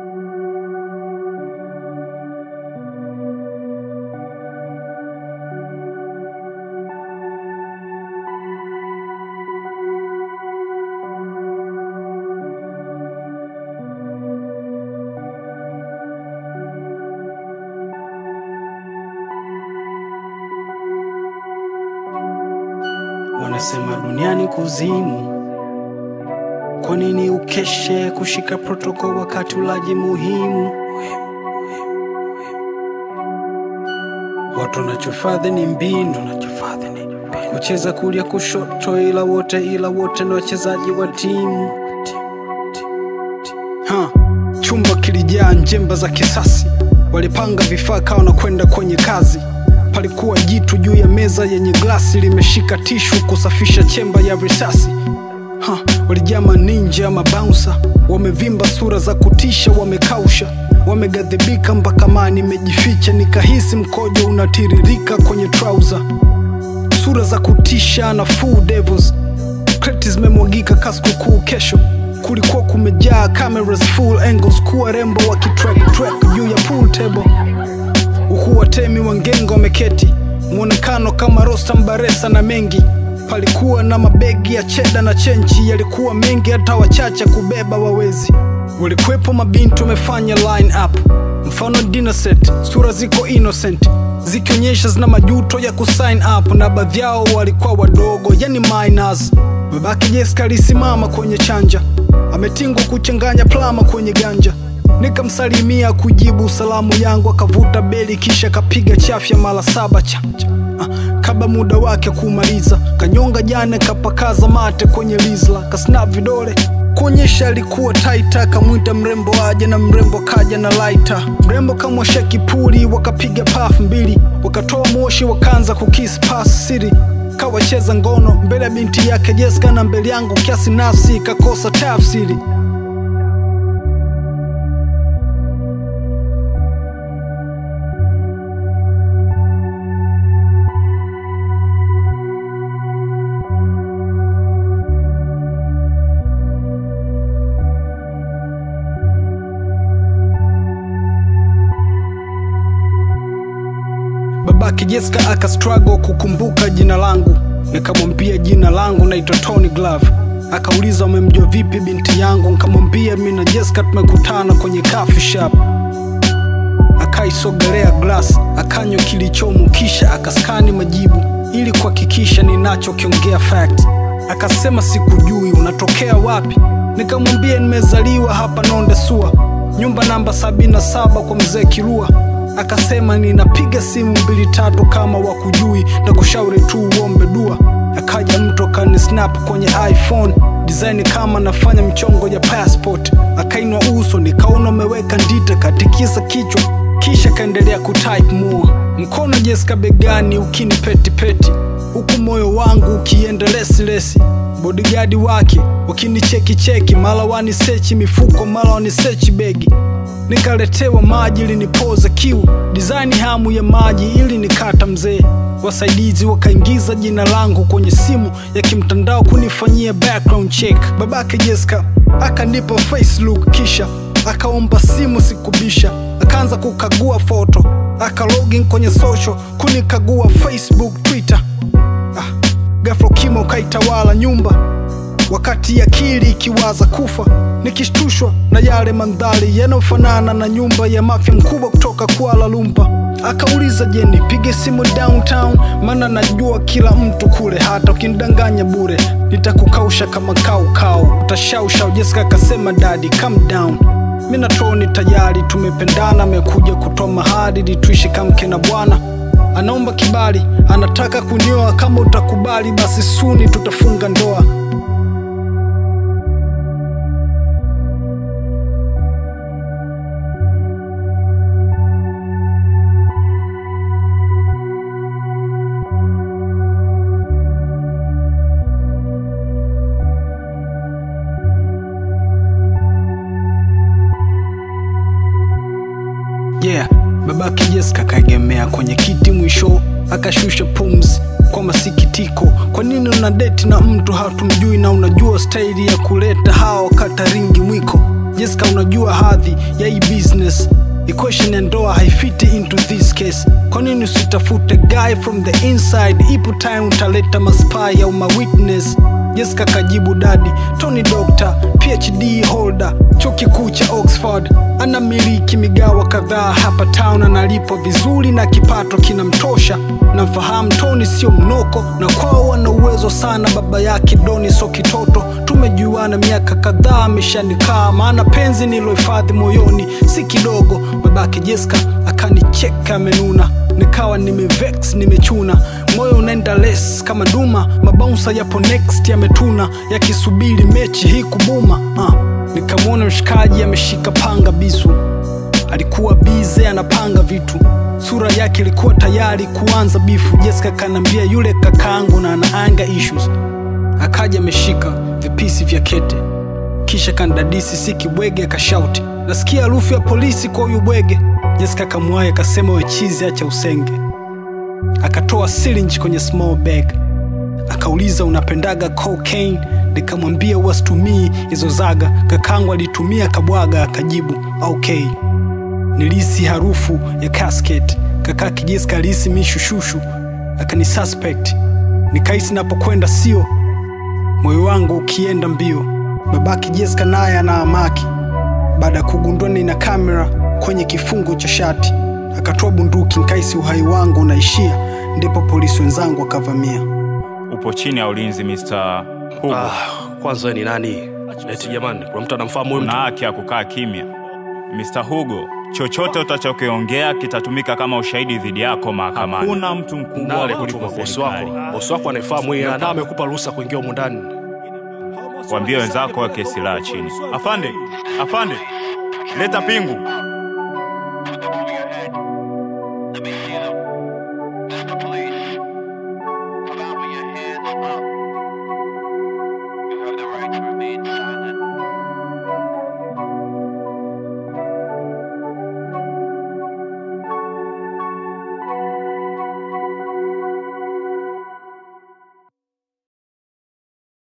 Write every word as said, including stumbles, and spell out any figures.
Wanasema duniani kuzimu, kwa nini ukeshe kushika protocol wakati ulaji muhimu? Watu wanachofadhi ni mbinu, kucheza kulia kushoto, ila wote ila wote ni wachezaji wa timu. Ha, chumba kilijaa njemba za kisasi, walipanga vifaa kao na kwenda kwenye kazi. Palikuwa jitu juu ya meza yenye glasi, limeshika tishu kusafisha chemba ya risasi. Ha, walijama ninja ama bouncer, wamevimba sura za kutisha, wamekausha, wamegadhibika mpaka mani imejificha. Nikahisi mkojo unatiririka kwenye trouser. Sura za kutisha na full devils, kreti zimemwagika kaskuku kesho. Kulikuwa kumejaa cameras full angles, kuwa rembo wakitrack track juu ya pool table. Uku watemi wangengo wameketi, muonekano kama Rostam Baresa na Mengi. Palikuwa na mabegi ya cheda na chenchi, yalikuwa mengi hata wachache kubeba wawezi. Walikuwepo mabintu wamefanya line up, mfano dinner set, sura ziko innocent, zikionyesha zina majuto ya kusign up. Na baadhi yao walikuwa wadogo, yani minors. Babake Jessica alisimama kwenye chanja, ametingwa kuchanganya plama kwenye ganja. Nikamsalimia kujibu salamu yangu, akavuta beli kisha kapiga chafya mara saba cha, cha. Ah, kabla muda wake kumaliza, kanyonga jane kapakaza mate kwenye lizla, kasnap vidole kuonyesha alikuwa taita. Kamwita mrembo aje na mrembo kaja na lighter. Mrembo kamwasha kipuli, wakapiga puff mbili, wakatoa moshi, wakaanza kukiss pass city. Kawacheza ngono mbele ya binti yake Jessica na mbele yangu, kiasi nafsi kakosa tafsiri. Babake Jessica aka struggle kukumbuka jina langu. Nikamwambia jina langu naitwa Tony Glove. Akauliza umemjua vipi binti yangu? Nikamwambia mimi na Jessica tumekutana kwenye coffee shop. Akaisogelea glass, akanywa kilichomo kisha akaskani majibu ili kuhakikisha ninachokiongea fact. Akasema sikujui, unatokea wapi? Nikamwambia nimezaliwa hapa Nonde Sua, nyumba namba sabini na saba kwa mzee Kirua. Akasema ninapiga simu mbili tatu kama wakujui, na kushauri tu uombe dua. Akaja mtu kani snap kwenye iPhone, design kama nafanya mchongo ya passport. Akainua uso nikaona umeweka ndita, katikisa kichwa kisha kaendelea kutype more. Mkono Jessica begani ukini peti peti, huku moyo wangu ukienda lesi lesi. Bodyguard wake wakini cheki cheki, mala wani sechi mifuko, mala wani sechi begi. Nikaletewa maji ili nipoze kiu, design hamu ya maji ili nikata mzee. Wasaidizi wakaingiza jina langu kwenye simu ya kimtandao kunifanyia background check. Babake Jessica akanipa face look kisha akaomba simu sikubisha. Akaanza kukagua photo, aka login kwenye social kunikagua Facebook, Twitter. Ah, ghafla kimo kaitawala nyumba, wakati akili ikiwaza kufa. Nikishtushwa na yale mandhari yanofanana na nyumba ya mafia mkubwa kutoka Kuala Lumpur. Akauliza je nipige simu downtown, maana najua kila mtu kule, hata ukinidanganya bure nitakukausha kama kau kau, utashausha. Jessica akasema daddy calm down, mimi na Tony tayari tumependana, amekuja kutoa mahari ili tuishi kama mke na bwana. Anaomba kibali, anataka kunioa, kama utakubali basi suni tutafunga ndoa. Yeah, babake Jessica kaegemea kwenye kiti mwisho, akashusha pumzi kwa masikitiko. Kwa nini una date na mtu hatumjui na unajua staili ya kuleta hao kata ringi mwiko? Jessica, unajua hadhi ya hii business. Equation ya ndoa haifiti into this case. Kwa nini usitafute guy from the inside? Ipo time utaleta maspy au mawitness. Jessica kajibu, daddy Tony Doctor, P H D holder, chuo kikuu cha Oxford, anamiliki migawa kadhaa hapa town, analipwa vizuri na kipato kinamtosha. Nafahamu Tony sio mnoko, na kwao wana uwezo sana. Baba yake Doni so kitoto, tumejuana miaka kadhaa, ameshanikaa, maana penzi nilohifadhi moyoni si kidogo. Babake Jessica akanicheka amenuna, nikawa nimevex nimechuna, moyo unaenda less kama duma. Mabouncer yapo next yametuna, yakisubiri mechi hii kubuma. uh. Nikamwona mshikaji ameshika panga bisu, alikuwa busy anapanga vitu, sura yake ilikuwa tayari kuanza bifu. Jessica kanambia yule kakaangu na anaanga issues. Akaja ameshika vipisi vya kete, kisha kandadisi si kibwege, akashauti, nasikia harufu ya polisi kwa huyu bwege. Jessica kamwaye akasema, we chizi acha usenge. Akatoa syringe kwenye small bag, akauliza unapendaga cocaine? Nikamwambia wasitumii hizo zaga, kakangu alitumia kabwaga. Akajibu okay. Nilisi harufu ya casket, kakaki Jessica alisi mishushushu, akani suspect. Nikaisi napokwenda sio, moyo wangu ukienda mbio. Babaki Jessica naye anaamaki, baada kugundua nina kamera kwenye kifungo cha shati, akatoa bunduki. Nikaisi uhai wangu unaishia, ndipo polisi wenzangu wakavamia. Upo chini ya ulinzi mister Hugo. Ah, kwanza ni nani? Eti jamani, kuna mtu anamfahamu huyu mtu? Una haki ya kukaa kimya. mister Hugo, chochote utachokiongea kitatumika kama ushahidi dhidi yako mahakamani. Hakuna mtu mkubwa kuliko bosi wako. Bosi wako anafahamu yeye, na amekupa ruhusa kuingia huko ndani. Waambie wenzako wake silaha chini. Afande, afande, leta pingu.